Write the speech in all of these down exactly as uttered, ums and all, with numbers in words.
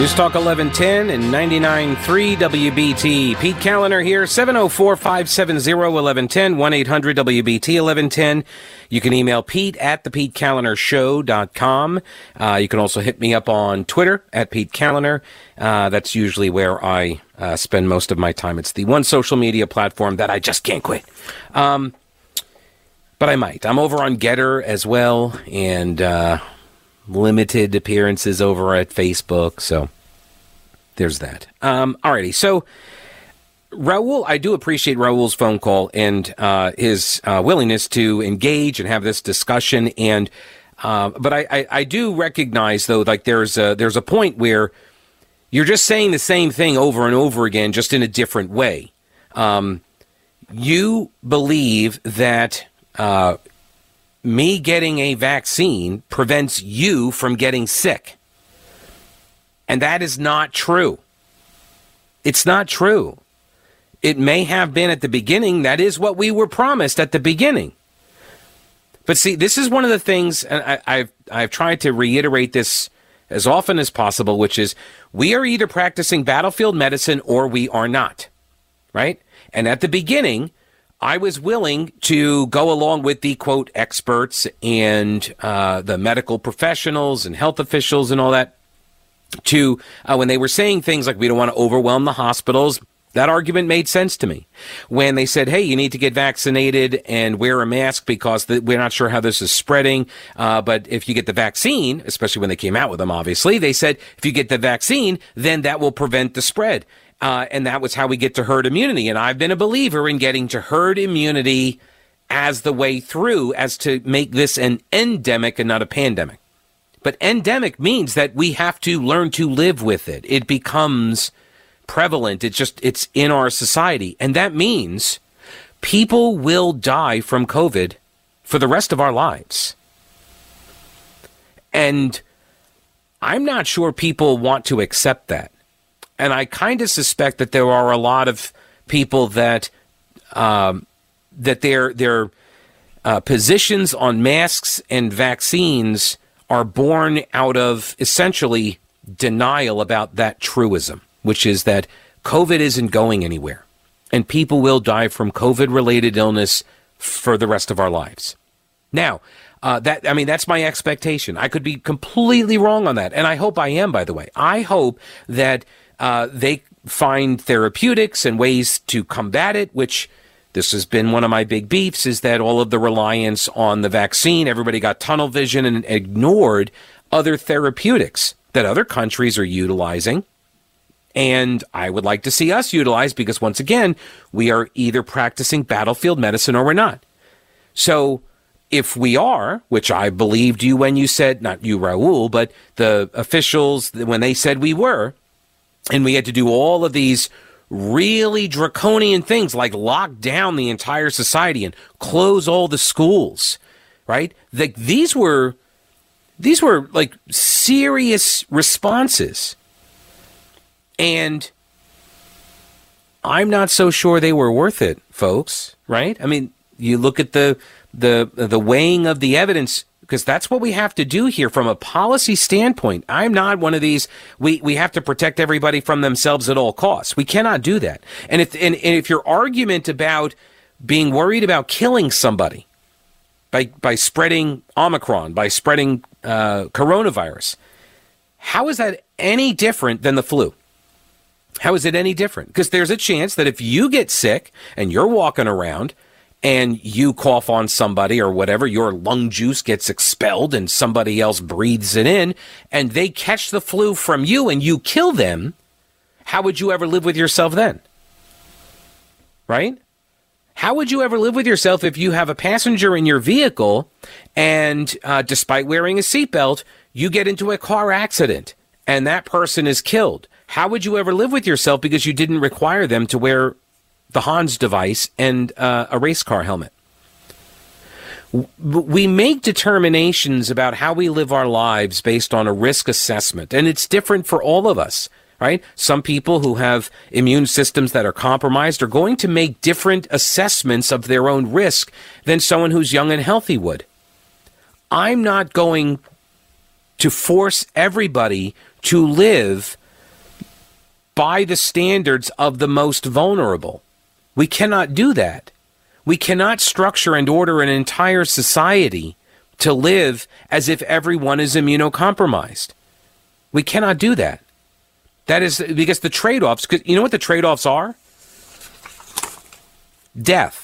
News Talk eleven ten and ninety-nine point three W B T. Pete Kaliner here, seven oh four, five seven oh, one one one oh, one eight hundred W B T eleven ten. You can email Pete at the Pete Kaliner Show dot com. Uh, you can also hit me up on Twitter at Pete Kaliner. Uh, that's usually where I uh, spend most of my time. It's the one social media platform that I just can't quit. Um, but I might. I'm over on Getter as well, and uh, limited appearances over at Facebook, so there's that. Um, alrighty, so Raul, I do appreciate Raul's phone call and uh, his uh, willingness to engage and have this discussion. And uh, but I, I, I do recognize, though, like there's a, there's a point where you're just saying the same thing over and over again, just in a different way. Um, you believe that uh, me getting a vaccine prevents you from getting sick. And that is not true. It's not true. It may have been at the beginning. That is what we were promised at the beginning. But see, this is one of the things, and I, I've, I've tried to reiterate this as often as possible, which is we are either practicing battlefield medicine or we are not, right? And at the beginning, I was willing to go along with the, quote, experts and uh, the medical professionals and health officials and all that to, uh, when they were saying things like we don't want to overwhelm the hospitals. That argument made sense to me. When they said, hey, you need to get vaccinated and wear a mask because the, we're not sure how this is spreading, uh, but if you get the vaccine, especially when they came out with them, obviously, they said if you get the vaccine, then that will prevent the spread. Uh, and that was how we get to herd immunity. And I've been a believer in getting to herd immunity as the way through, as to make this an endemic and not a pandemic. But endemic means that we have to learn to live with it. It becomes prevalent. It's just, it's in our society. And that means people will die from COVID for the rest of our lives. And I'm not sure people want to accept that. And I kind of suspect that there are a lot of people that um, that their their uh, positions on masks and vaccines are born out of essentially denial about that truism, which is that COVID isn't going anywhere, and people will die from COVID-related illness for the rest of our lives. Now, uh, that I mean, that's my expectation. I could be completely wrong on that, and I hope I am, by the way. I hope that Uh, they find therapeutics and ways to combat it, which this has been one of my big beefs, is that all of the reliance on the vaccine, everybody got tunnel vision and ignored other therapeutics that other countries are utilizing. And I would like to see us utilize, because once again, we are either practicing battlefield medicine or we're not. So if we are, which I believed you when you said, not you, Raul, but the officials, when they said we were, and we had to do all of these really draconian things like lock down the entire society and close all the schools, right? The, these were these were like serious responses. And I'm not so sure they were worth it, folks, right? I mean, you look at the the the weighing of the evidence, because that's what we have to do here from a policy standpoint. I'm not one of these, we, we have to protect everybody from themselves at all costs. We cannot do that. And if, and, and if your argument about being worried about killing somebody by, by spreading Omicron, by spreading uh, coronavirus, how is that any different than the flu? How is it any different? Because there's a chance that if you get sick and you're walking around and you cough on somebody or whatever, your lung juice gets expelled and somebody else breathes it in, and they catch the flu from you and you kill them, how would you ever live with yourself then? Right? How would you ever live with yourself if you have a passenger in your vehicle and uh, despite wearing a seatbelt, you get into a car accident and that person is killed? How would you ever live with yourself because you didn't require them to wear the Hans device and uh, a race car helmet? We make determinations about how we live our lives based on a risk assessment, and it's different for all of us, right? Some people who have immune systems that are compromised are going to make different assessments of their own risk than someone who's young and healthy would. I'm not going to force everybody to live by the standards of the most vulnerable. We cannot do that. We cannot structure and order an entire society to live as if everyone is immunocompromised. We cannot do that. That is because the trade-offs, because you know what the trade-offs are? Death.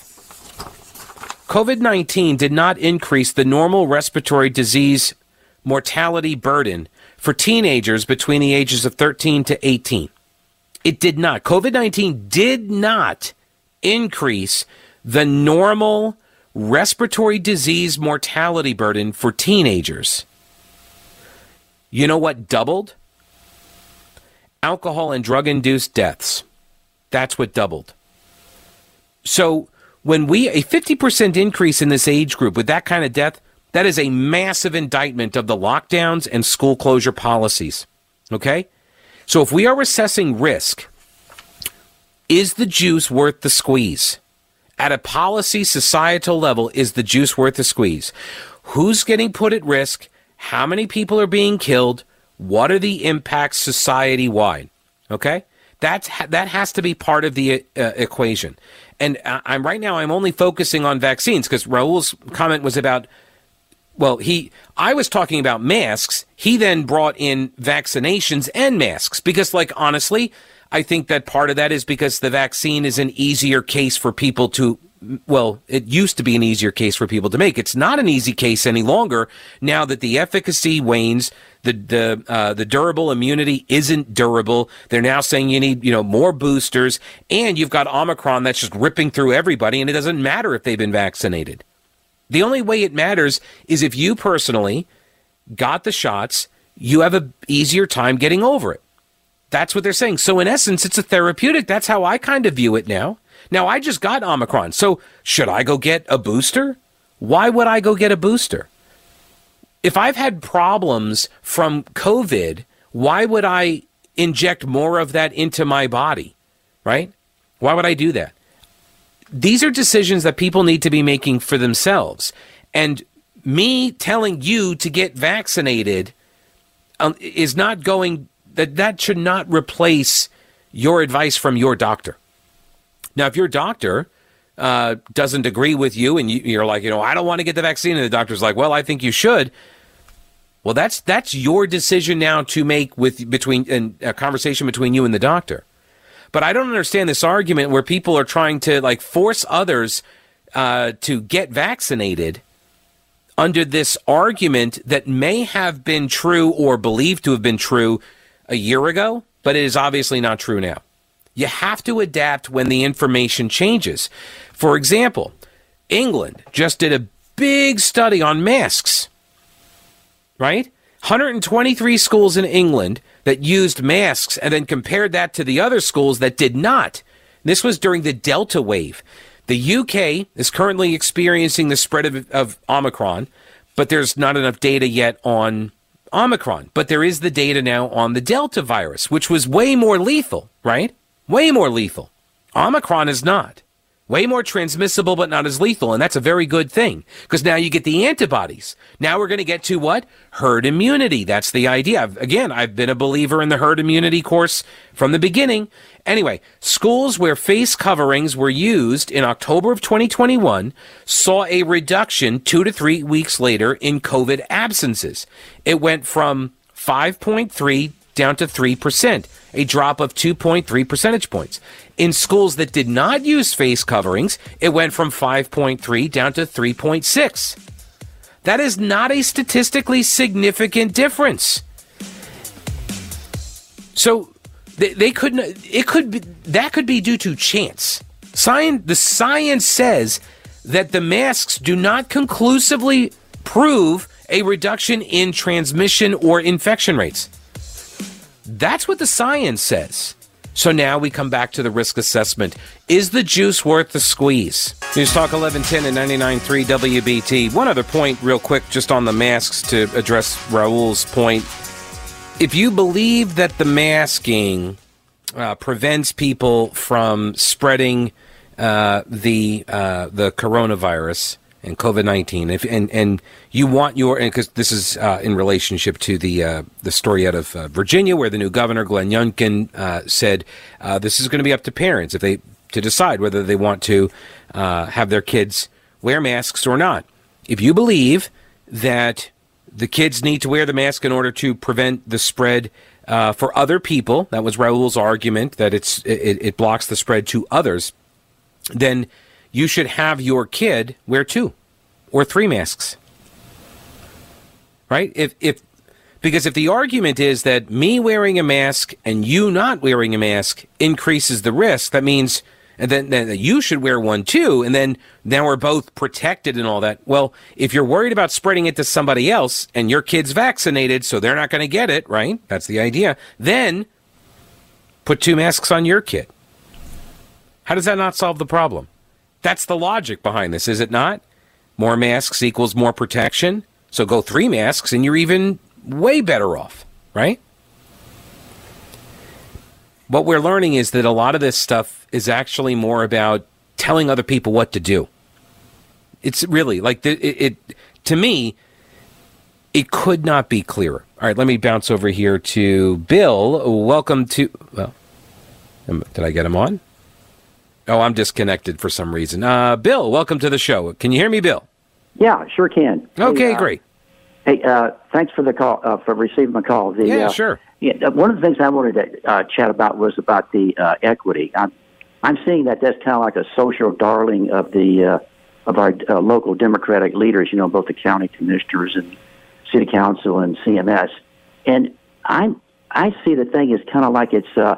COVID nineteen did not increase the normal respiratory disease mortality burden for teenagers between the ages of thirteen to eighteen. It did not. COVID nineteen did not increase the normal respiratory disease mortality burden for teenagers. You know what doubled? Alcohol and drug-induced deaths. That's what doubled. So when we, a fifty percent increase in this age group with that kind of death, that is a massive indictment of the lockdowns and school closure policies. Okay? So if we are assessing risk, is the juice worth the squeeze? At a policy societal level, is the juice worth the squeeze? Who's getting put at risk? How many people are being killed? What are the impacts society-wide? Okay? That's, that has to be part of the uh, equation. And I'm right now, I'm only focusing on vaccines because Raul's comment was about, well, he, I was talking about masks. He then brought in vaccinations and masks because, like, honestly, I think that part of that is because the vaccine is an easier case for people to, well, it used to be an easier case for people to make. It's not an easy case any longer now that the efficacy wanes. The the uh, the durable immunity isn't durable. They're now saying you need, you know, more boosters, and you've got Omicron that's just ripping through everybody, and it doesn't matter if they've been vaccinated. The only way it matters is if you personally got the shots, you have an easier time getting over it. That's what they're saying. So in essence, it's a therapeutic. That's how I kind of view it now. Now, I just got Omicron, so should I go get a booster? Why would I go get a booster? If I've had problems from COVID, why would I inject more of that into my body, right? Why would I do that? These are decisions that people need to be making for themselves. And me telling you to get vaccinated um, is not going, that that should not replace your advice from your doctor. Now, if your doctor uh, doesn't agree with you and you, you're like, you know, I don't want to get the vaccine, and the doctor's like, well, I think you should. Well, that's that's your decision now to make with between and a conversation between you and the doctor. But I don't understand this argument where people are trying to like force others uh, to get vaccinated under this argument that may have been true or believed to have been true a year ago, but it is obviously not true now. You have to adapt when the information changes. For example, England just did a big study on masks. Right? one hundred twenty-three schools in England that used masks and then compared that to the other schools that did not. This was during the Delta wave. The U K is currently experiencing the spread of, of Omicron, but there's not enough data yet on Omicron. But there is the data now on the Delta virus, which was way more lethal, right? Way more lethal. Omicron is not. Way more transmissible, but not as lethal. And that's a very good thing because now you get the antibodies. Now we're going to get to what? Herd immunity. That's the idea. I've, again, I've been a believer in the herd immunity course from the beginning. Anyway, schools where face coverings were used in October of twenty twenty-one saw a reduction two to three weeks later in COVID absences. It went from five point three down to three percent, a drop of two point three percentage points. In schools that did not use face coverings, it went from five point three down to three point six. That is not a statistically significant difference. So they, they couldn't, it could be, that could be due to chance. Science, the science says that the masks do not conclusively prove a reduction in transmission or infection rates. That's what the science says. So now we come back to the risk assessment. Is the juice worth the squeeze? News Talk eleven ten and ninety-nine point three W B T. One other point real quick just on the masks to address Raul's point. If you believe that the masking uh, prevents people from spreading uh, the uh, the coronavirus, and COVID nineteen, if and and you want your, because this is uh, in relationship to the uh, the story out of uh, Virginia, where the new governor Glenn Youngkin uh, said uh, this is going to be up to parents if they to decide whether they want to uh, have their kids wear masks or not. If you believe that the kids need to wear the mask in order to prevent the spread uh, for other people, that was Raul's argument, that it's it, it blocks the spread to others, then you should have your kid wear two or three masks, right? If if because if the argument is that me wearing a mask and you not wearing a mask increases the risk, that means and then, then you should wear one too, and then now we're both protected and all that. Well, if you're worried about spreading it to somebody else and your kid's vaccinated, so they're not going to get it, right? That's the idea. Then put two masks on your kid. How does that not solve the problem? That's the logic behind this, is it not? More masks equals more protection. So go three masks and you're even way better off, right? What we're learning is that a lot of this stuff is actually more about telling other people what to do. It's really like the, it, it to me, it could not be clearer. All right, let me bounce over here to Bill. Welcome to, well, did I get him on? Oh, I'm disconnected for some reason. Uh, Bill, welcome to the show. Can you hear me, Bill? Yeah, sure can. Okay, hey, uh, great. Hey, uh, thanks for the call, uh, for receiving my call. The, yeah, uh, sure. Yeah, one of the things I wanted to uh, chat about was about the uh, equity. I'm, I'm seeing that that's kind of like a social darling of the uh, of our uh, local Democratic leaders. You know, both the county commissioners and city council and C M S. And I I see the thing is kind of like it's uh,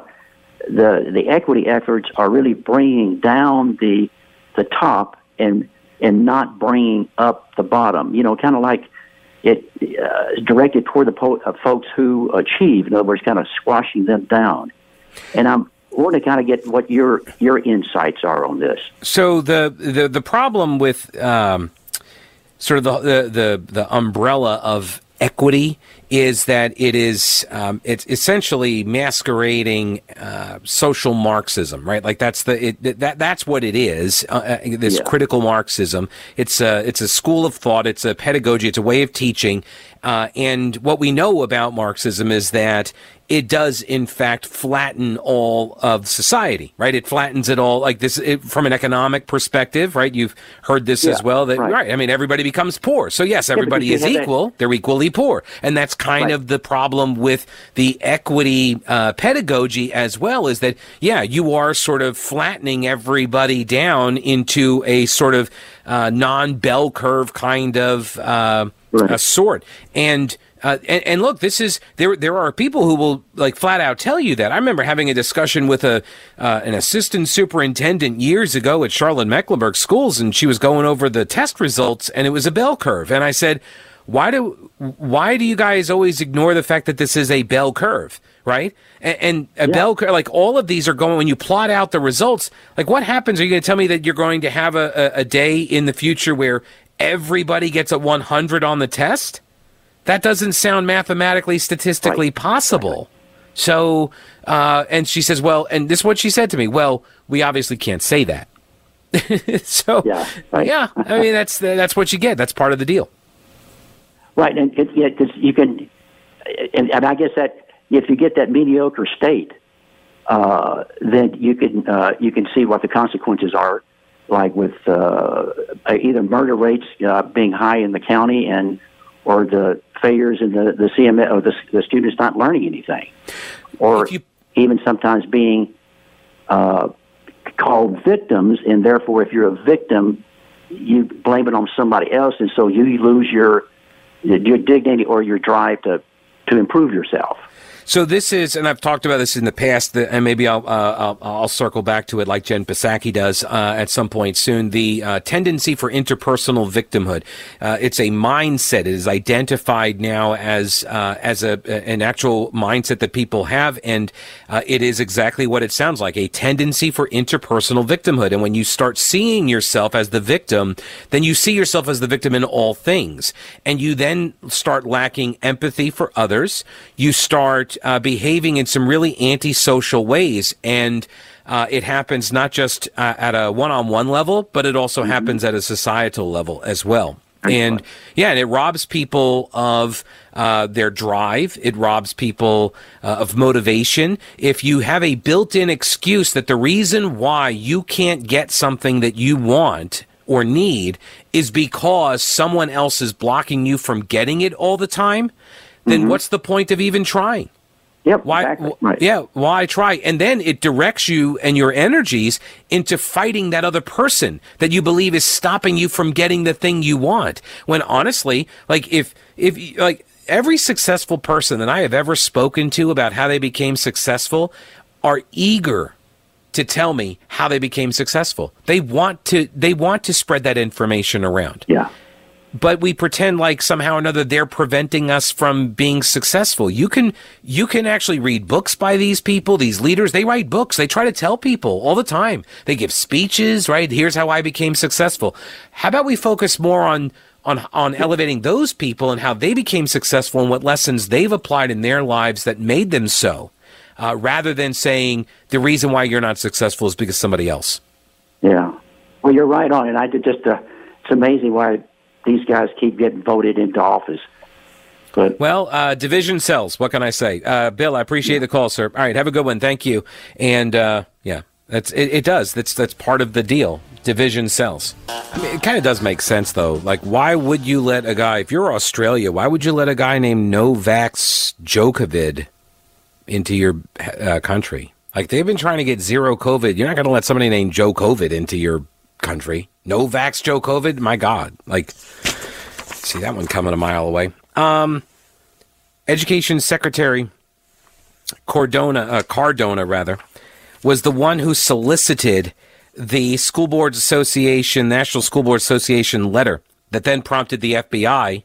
the the equity efforts are really bringing down the the top and and not bringing up the bottom. You know, kind of like it uh, is directed toward the po- uh, folks who achieve. In other words, kind of squashing them down. And I'm want to kind of get what your your insights are on this. So the the, the problem with um, sort of the, the the the umbrella of equity is that it is um, it's essentially masquerading uh, social Marxism, right? Like that's the it, that that's what it is. Uh, this yeah. critical Marxism. It's a it's a school of thought. It's a pedagogy. It's a way of teaching. Uh, and what we know about Marxism is that it does, in fact, flatten all of society, right? It flattens it all, like this, it, from an economic perspective, right? You've heard this yeah, as well, that, right. right. I mean, everybody becomes poor. So, yes, everybody yeah, is equal. That... They're equally poor. And that's kind right. of the problem with the equity uh, pedagogy as well, is that, yeah, you are sort of flattening everybody down into a sort of uh, non-bell curve kind of uh, right. a sort. And... Uh, and, and look, this is there. There are people who will like flat out tell you that. I remember having a discussion with a uh, an assistant superintendent years ago at Charlotte Mecklenburg Schools, and she was going over the test results, and it was a bell curve. And I said, "Why do why do you guys always ignore the fact that this is a bell curve, right? And, and a yeah. bell curve, like all of these are going when you plot out the results. Like, what happens? Are you going to tell me that you're going to have a, a, a day in the future where everybody gets a one hundred on the test? That doesn't sound mathematically, statistically right. possible. So, uh, and she says, well, and this is what she said to me. Well, we obviously can't say that. so, yeah, right. yeah, I mean, that's that's what you get. That's part of the deal. Right, and it, yeah, because you can, and, and I guess that if you get that mediocre state, uh, then you can uh, you can see what the consequences are, like with uh, either murder rates uh, being high in the county and or the failures in the, the C M S, or the, the students not learning anything, or you, even sometimes being uh, called victims, and therefore if you're a victim, you blame it on somebody else, and so you lose your your dignity or your drive to, to improve yourself. So this is, and I've talked about this in the past, and maybe I'll uh, I'll, I'll circle back to it like Jen Psaki does uh, at some point soon. The uh, tendency for interpersonal victimhood. Uh, it's a mindset. It is identified now as uh, as a an actual mindset that people have, and uh, it is exactly what it sounds like: a tendency for interpersonal victimhood. And when you start seeing yourself as the victim, then you see yourself as the victim in all things, and you then start lacking empathy for others. You start Uh, behaving in some really antisocial ways, and Uh, it happens not just uh, at a one-on-one level, but it also Mm-hmm. happens at a societal level as well. And yeah, and it robs people of uh, their drive. It robs people uh, of motivation. If you have a built-in excuse that the reason why you can't get something that you want or need is because someone else is blocking you from getting it all the time, then Mm-hmm. what's the point of even trying? Yep. Why? Exactly. w- Right. Yeah. Why try? And then it directs you and your energies into fighting that other person that you believe is stopping you from getting the thing you want. When honestly, like if if like every successful person that I have ever spoken to about how they became successful are eager to tell me how they became successful. They want to they want to spread that information around. Yeah. But we pretend like somehow or another they're preventing us from being successful. You can you can actually read books by these people, these leaders. They write books. They try to tell people all the time. They give speeches, right? Here's how I became successful. How about we focus more on on on elevating those people and how they became successful and what lessons they've applied in their lives that made them so, uh, rather than saying the reason why you're not successful is because somebody else. Yeah. Well, you're right on, and I did just. Uh, it's amazing why these guys keep getting voted into office. But Well, uh, division sells. What can I say? Uh, Bill, I appreciate the call, sir. All right, have a good one. Thank you. And uh, yeah, that's it, it does. That's that's part of the deal. Division sells. I mean, it kind of does make sense, though. Like, why would you let a guy, if you're Australia, why would you let a guy named Novak Djokovic into your uh, country? Like, they've been trying to get zero COVID. You're not going to let somebody named Joe COVID into your country. Novak Djokovic? My God. Like, see that one coming a mile away. Um, Education Secretary Cardona, uh, Cardona rather, was the one who solicited the School Boards Association, National School Boards Association letter that then prompted the F B I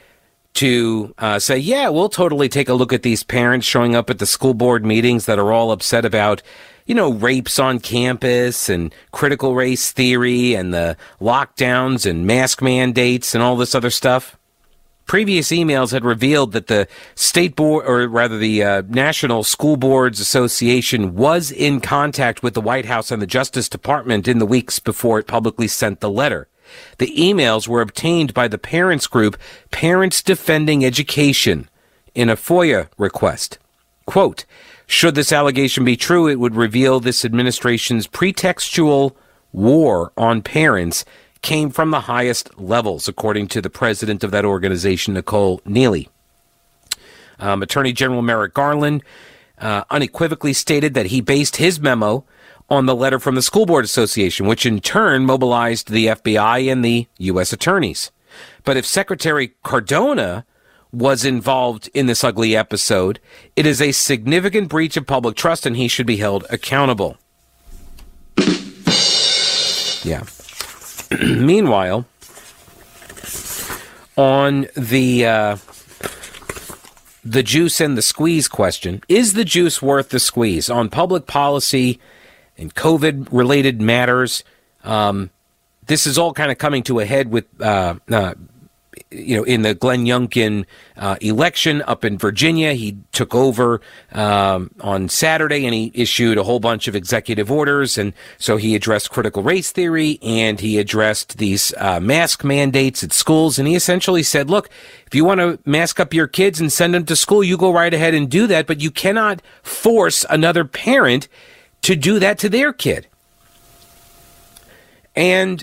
to uh, say, yeah, we'll totally take a look at these parents showing up at the school board meetings that are all upset about, you know, rapes on campus and critical race theory and the lockdowns and mask mandates and all this other stuff. Previous emails had revealed that the state board, or rather the uh, National School Boards Association, was in contact with the White House and the Justice Department in the weeks before it publicly sent the letter. The emails were obtained by the parents group Parents Defending Education in a FOIA request. Quote, should this allegation be true, it would reveal this administration's pretextual war on parents came from the highest levels, according to the president of that organization, Nicole Neely. Um, Attorney General Merrick Garland uh, unequivocally stated that he based his memo on the letter from the School Board Association, which in turn mobilized the F B I and the U S attorneys. But if Secretary Cardona was involved in this ugly episode, it is a significant breach of public trust and he should be held accountable. Yeah. Meanwhile, on the uh, the juice and the squeeze question, is the juice worth the squeeze? On public policy and COVID-related matters, um, this is all kind of coming to a head with, uh, uh, you know, in the Glenn Youngkin uh, election up in Virginia. He took over um, on Saturday and he issued a whole bunch of executive orders. And so he addressed critical race theory and he addressed these uh, mask mandates at schools. And he essentially said, look, if you want to mask up your kids and send them to school, you go right ahead and do that. But you cannot force another parent to do that to their kid. And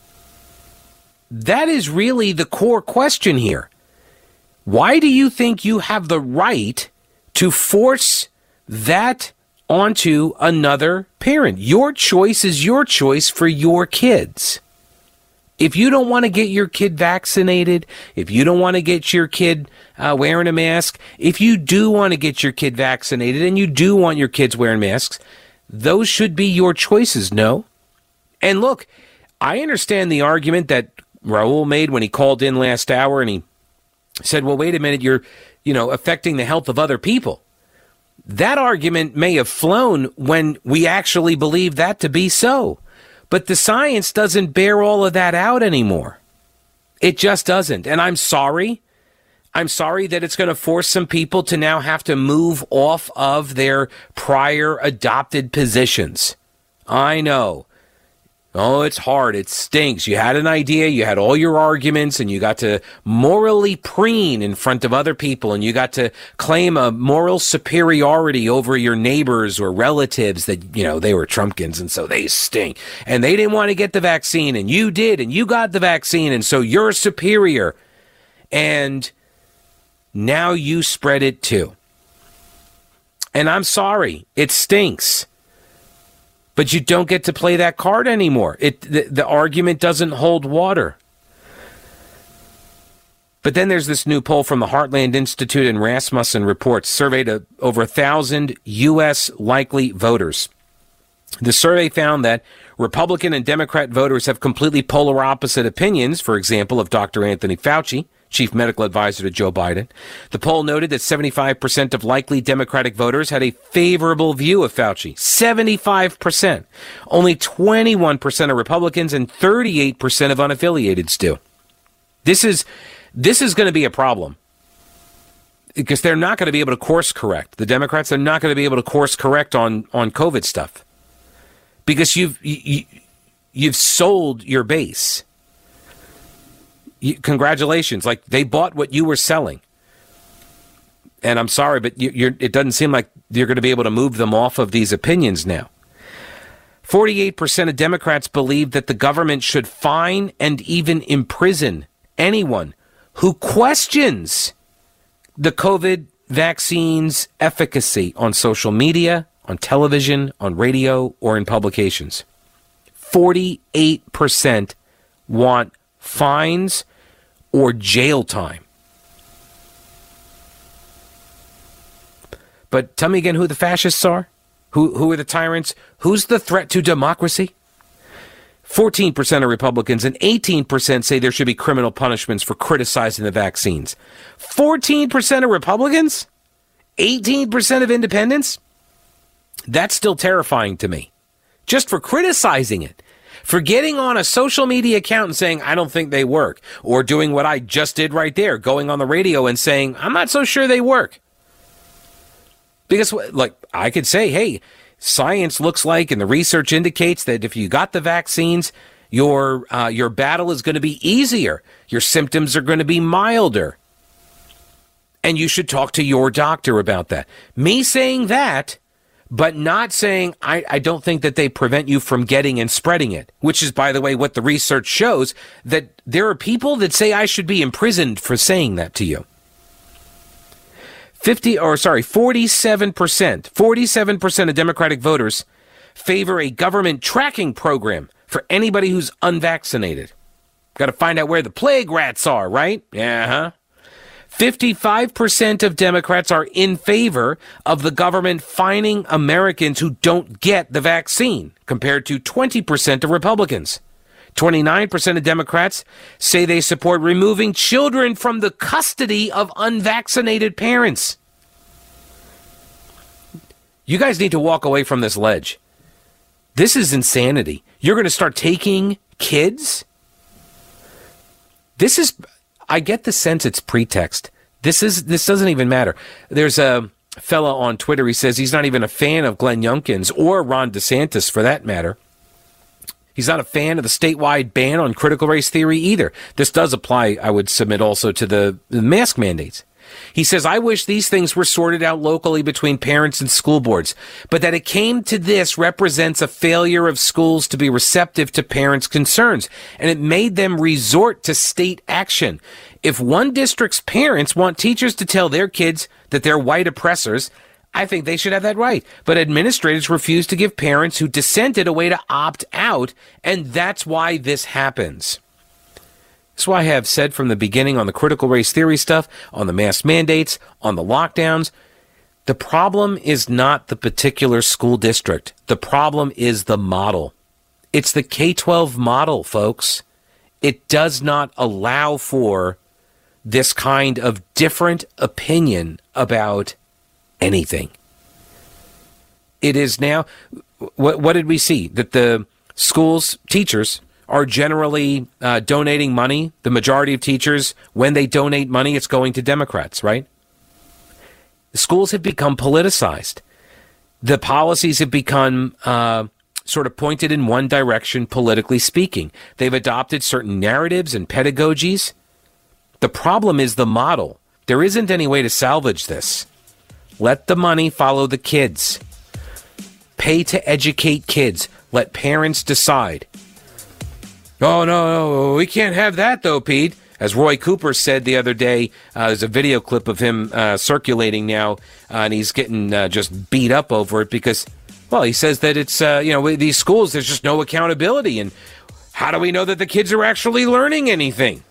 that is really the core question here. Why do you think you have the right to force that onto another parent? Your choice is your choice for your kids. If you don't want to get your kid vaccinated, if you don't want to get your kid uh, wearing a mask, if you do want to get your kid vaccinated and you do want your kids wearing masks, those should be your choices, no? And look, I understand the argument that Raul made when he called in last hour and he said, well, wait a minute, you're, you know, affecting the health of other people. That argument may have flown when we actually believe that to be so. But the science doesn't bear all of that out anymore. It just doesn't. And I'm sorry. I'm sorry that it's going to force some people to now have to move off of their prior adopted positions. I know. Oh, it's hard. It stinks. You had an idea, you had all your arguments, and you got to morally preen in front of other people, and you got to claim a moral superiority over your neighbors or relatives that, you know, they were Trumpkins, and so they stink. And they didn't want to get the vaccine, and you did, and you got the vaccine, and so you're superior. And now you spread it too. And I'm sorry, it stinks. But you don't get to play that card anymore. It the, the argument doesn't hold water. But then there's this new poll from the Heartland Institute and Rasmussen Reports, surveyed a, over a thousand U S likely voters. The survey found that Republican and Democrat voters have completely polar opposite opinions, for example, of Doctor Anthony Fauci, chief medical advisor to Joe Biden. The poll noted that seventy-five percent of likely Democratic voters had a favorable view of Fauci. seventy-five percent. Only twenty-one percent of Republicans and thirty-eight percent of unaffiliateds do. This is, this is going to be a problem. Because they're not going to be able to course correct. The Democrats are not going to be able to course correct on, on COVID stuff. Because you've, you, you've sold your base. You, congratulations. Like, they bought what you were selling. And I'm sorry, but you, you're, it doesn't seem like you're going to be able to move them off of these opinions now. forty-eight percent of Democrats believe that the government should fine and even imprison anyone who questions the COVID vaccine's efficacy on social media, on television, on radio, or in publications. forty-eight percent want fines or jail time. But tell me again who the fascists are? Who who are the tyrants? Who's the threat to democracy? fourteen percent of Republicans and eighteen percent say there should be criminal punishments for criticizing the vaccines. fourteen percent of Republicans? eighteen percent of independents? That's still terrifying to me. Just for criticizing it. For getting on a social media account and saying, I don't think they work. Or doing what I just did right there, going on the radio and saying, I'm not so sure they work. Because, like, I could say, hey, science looks like and the research indicates that if you got the vaccines, your uh, your battle is going to be easier. Your symptoms are going to be milder. And you should talk to your doctor about that. Me saying that, but not saying, I, I don't think that they prevent you from getting and spreading it, which is, by the way, what the research shows, that there are people that say I should be imprisoned for saying that to you. fifty, or sorry, forty-seven percent, forty-seven percent of Democratic voters favor a government tracking program for anybody who's unvaccinated. Got to find out where the plague rats are, right? Yeah, huh? fifty-five percent of Democrats are in favor of the government fining Americans who don't get the vaccine, compared to twenty percent of Republicans. twenty-nine percent of Democrats say they support removing children from the custody of unvaccinated parents. You guys need to walk away from this ledge. This is insanity. You're going to start taking kids? This is... I get the sense it's pretext. This is this doesn't even matter. There's a fella on Twitter, he says he's not even a fan of Glenn Youngkin's or Ron DeSantis for that matter. He's not a fan of the statewide ban on critical race theory either. This does apply, I would submit, also to the, the mask mandates. He says, I wish these things were sorted out locally between parents and school boards, but that it came to this represents a failure of schools to be receptive to parents' concerns, and it made them resort to state action. If one district's parents want teachers to tell their kids that they're white oppressors, I think they should have that right. But administrators refuse to give parents who dissented a way to opt out, and that's why this happens. That's why I have said from the beginning on the critical race theory stuff, on the mask mandates, on the lockdowns, the problem is not the particular school district. The problem is the model. It's the K twelve model, folks. It does not allow for this kind of different opinion about anything. It is now, what, what did we see? That the schools, teachers, are generally uh, donating money. The majority of teachers, when they donate money, it's going to Democrats, right? The schools have become politicized. The policies have become uh, sort of pointed in one direction, politically speaking. They've adopted certain narratives and pedagogies. The problem is the model. There isn't any way to salvage this. Let the money follow the kids. Pay to educate kids. Let parents decide. Oh, no, no, we can't have that, though, Pete. As Roy Cooper said the other day, uh, there's a video clip of him uh, circulating now, uh, and he's getting uh, just beat up over it because, well, he says that it's, uh, you know, these schools, there's just no accountability. And how do we know that the kids are actually learning anything?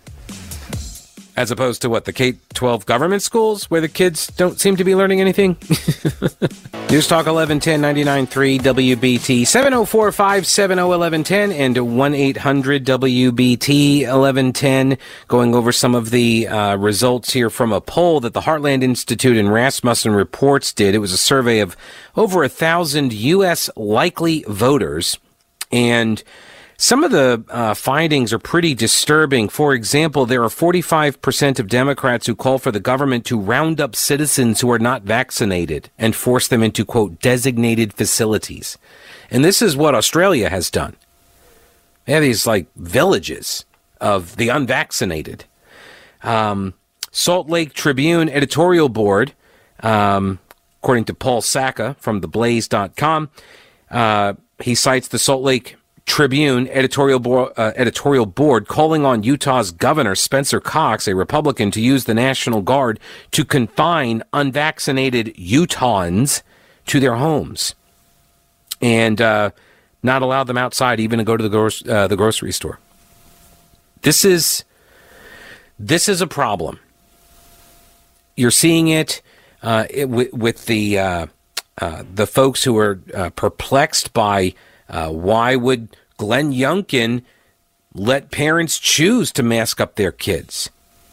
As opposed to what, the K twelve government schools where the kids don't seem to be learning anything? News Talk eleven ten, ninety-nine point three W B T, seven oh four, five seven oh, eleven ten and one eight hundred W B T eleven ten. Going over some of the uh, results here from a poll that the Heartland Institute and Rasmussen Reports did. It was a survey of over a thousand U S likely voters, and some of the uh, findings are pretty disturbing. For example, there are forty-five percent of Democrats who call for the government to round up citizens who are not vaccinated and force them into, quote, designated facilities. And this is what Australia has done. They have these, like, villages of the unvaccinated. Um, Salt Lake Tribune editorial board, um, according to Paul Sacca from the blaze dot com, uh, he cites the Salt Lake Tribune editorial board, uh, editorial board calling on Utah's governor, Spencer Cox, a Republican, to use the National Guard to confine unvaccinated Utahns to their homes and uh, not allow them outside even to go to the, gro- uh, the grocery store. This is this is a problem. You're seeing it, uh, it w- with the uh, uh, the folks who are uh, perplexed by Uh, why would Glenn Youngkin let parents choose to mask up their kids?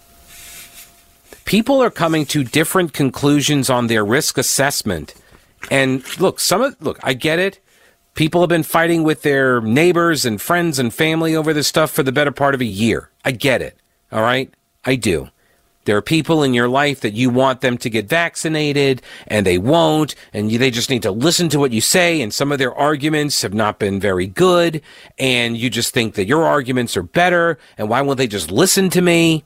People are coming to different conclusions on their risk assessment. And look, some of look, I get it. People have been fighting with their neighbors and friends and family over this stuff for the better part of a year. I get it. All right? I do. There are people in your life that you want them to get vaccinated, and they won't, and you, they just need to listen to what you say, and some of their arguments have not been very good, and you just think that your arguments are better, and why won't they just listen to me?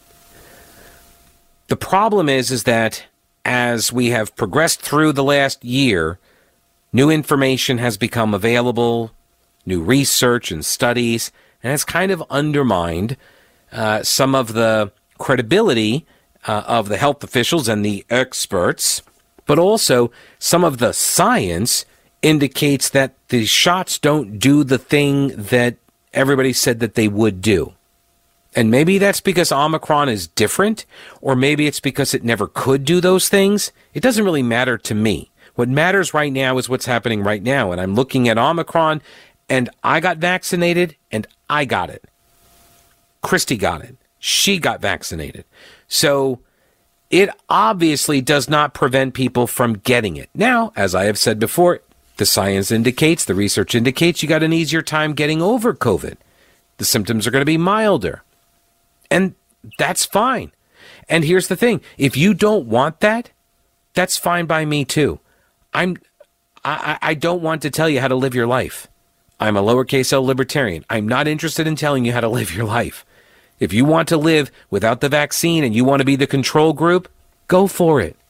The problem is, is that as we have progressed through the last year, new information has become available, new research and studies, and it's kind of undermined uh, some of the credibility uh, of the health officials and the experts, but also some of the science indicates that the shots don't do the thing that everybody said that they would do. And maybe that's because Omicron is different, or maybe it's because it never could do those things. It doesn't really matter to me. What matters right now is what's happening right now. And I'm looking at Omicron, and I got vaccinated, and I got it. Christy got it. She got vaccinated. So it obviously does not prevent people from getting it. Now, as I have said before, the science indicates, the research indicates you got an easier time getting over COVID. The symptoms are going to be milder. And that's fine. And here's the thing. If you don't want that, that's fine by me too. I'm, I, I don't want to tell you how to live your life. I'm a lowercase L libertarian. I'm not interested in telling you how to live your life. If you want to live without the vaccine and you want to be the control group, go for it.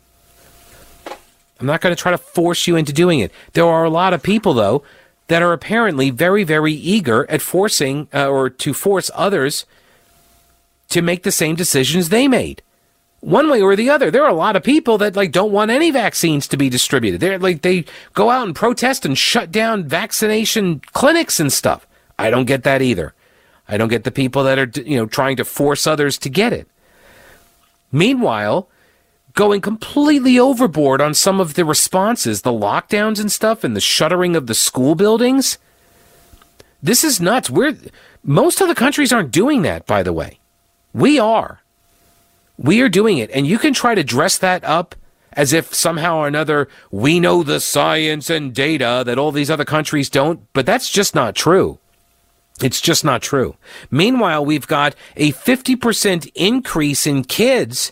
I'm not going to try to force you into doing it. There are a lot of people, though, that are apparently very, very eager at forcing uh, or to force others to make the same decisions they made. One way or the other. There are a lot of people that like don't want any vaccines to be distributed. They're like they go out and protest and shut down vaccination clinics and stuff. I don't get that either. I don't get the people that are, you know, trying to force others to get it. Meanwhile, going completely overboard on some of the responses, the lockdowns and stuff, and the shuttering of the school buildings. This is nuts. We're, most of the countries aren't doing that, by the way. We are. We are doing it. And you can try to dress that up as if somehow or another we know the science and data that all these other countries don't, but that's just not true. It's just not true. Meanwhile, we've got a fifty percent increase in kids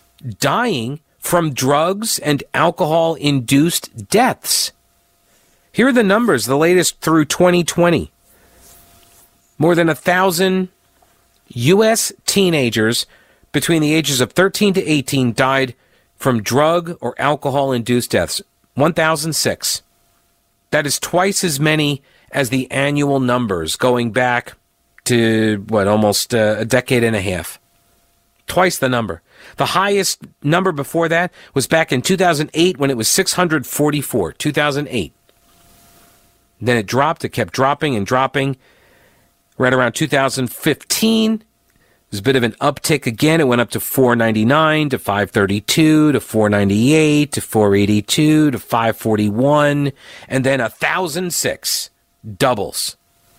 dying from drugs and alcohol-induced deaths. Here are the numbers, the latest through twenty twenty. More than a thousand U S teenagers between the ages of thirteen to eighteen died from drug or alcohol-induced deaths. one thousand six. That is twice as many as the annual numbers going back to, what, almost uh, a decade and a half. Twice the number. The highest number before that was back in two thousand eight when it was six hundred forty-four. two thousand eight. Then it dropped. It kept dropping and dropping. Right around two thousand fifteen, there's a bit of an uptick again. It went up to four ninety-nine, to five thirty-two, to four ninety-eight, to four eighty-two, to five forty-one, and then one thousand six. Doubles.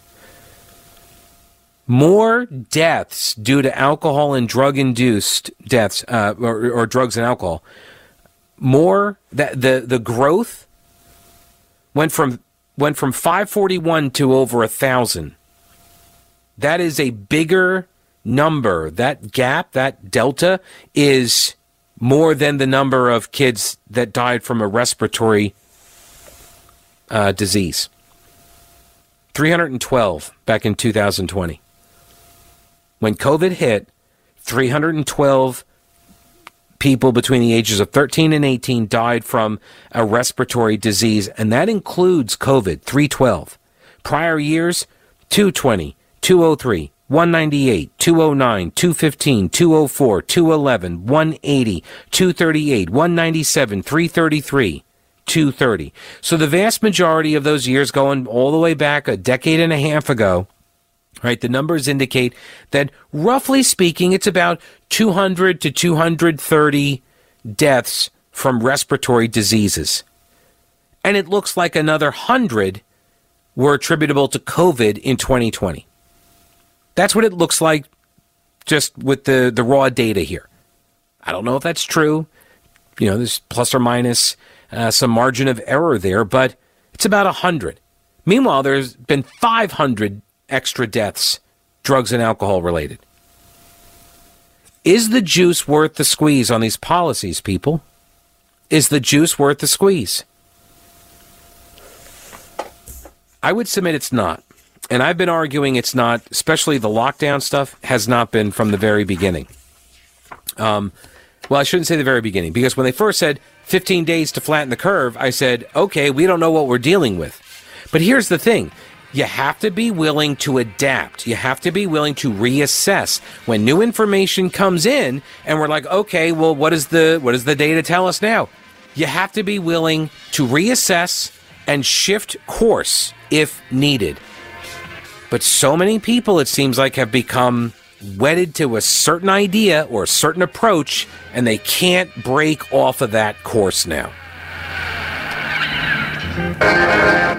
More deaths due to alcohol and drug-induced deaths, uh, or, or drugs and alcohol. More, that the, the growth went from went from five forty-one to over one thousand. That is a bigger number. That gap, that delta, is more than the number of kids that died from a respiratory uh, disease. three hundred twelve back in two thousand twenty. When COVID hit, three hundred twelve people between the ages of thirteen and eighteen died from a respiratory disease, and that includes COVID, three twelve. Prior years, two twenty, two oh three, one ninety-eight, two oh nine, two fifteen, two oh four, two eleven, one eighty, two thirty-eight, one ninety-seven, three thirty-three, two thirty. So the vast majority of those years, going all the way back a decade and a half ago, right, the numbers indicate that, roughly speaking, it's about two hundred to two hundred thirty deaths from respiratory diseases. And it looks like another one hundred were attributable to COVID in twenty twenty. That's what it looks like just with the, the raw data here. I don't know if that's true. You know, there's plus or minus uh, some margin of error there, but it's about one hundred. Meanwhile, there's been five hundred extra deaths, drugs and alcohol related. Is the juice worth the squeeze on these policies, people? Is the juice worth the squeeze? I would submit it's not. And I've been arguing it's not, especially the lockdown stuff, has not been from the very beginning. Um, well, I shouldn't say the very beginning, because when they first said fifteen days to flatten the curve, I said, okay, we don't know what we're dealing with. But here's the thing. You have to be willing to adapt. You have to be willing to reassess when new information comes in and we're like, okay, well, what is the what does the data tell us now? You have to be willing to reassess and shift course if needed. But so many people, it seems like, have become wedded to a certain idea or a certain approach, and they can't break off of that course now.